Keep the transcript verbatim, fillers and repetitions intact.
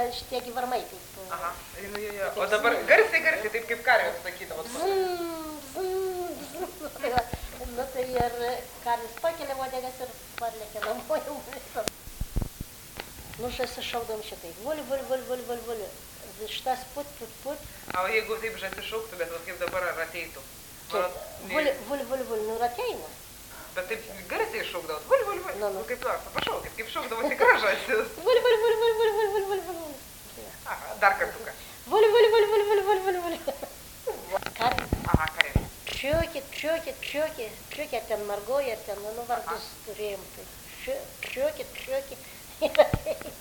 šitie gyvarmai. Kaip, Aha, nu, jo, jo. O dabar garsiai, garsiai, taip kaip karvės sakydavo. Zim, zim, zim. Tai va, nu tai ir karvis pakelia uodegas ir parlėkia namo jau visą. Nu, žąsis šaukdavom šitai. Vul, vul, vul, vul, vul, vul. Vištas put, put, put. O jeigu taip žąsis šauktų, bet kaip dabar ar ateitų? Taip, vul, vul, vul, vul, nu ir ateina. Bet taip garsiai šaukdavot. Vul, vul, vul. Nu, nu. Kaip nors, pašaukit, kaip šaukdavo tikra žąsis. Vul, vul, vul, vul, vul, vul, vul, vul, vul. Aha, dar kartuką. Vul, vul, vul, vul, vul, vul, vul, vul. Karvė. Aha, karvė. Čiokė, čiokė, čiokė, čiokė ten margoja, ten, nu, vardus turėjom. Tai čiokė, čiokė. Ir ateina.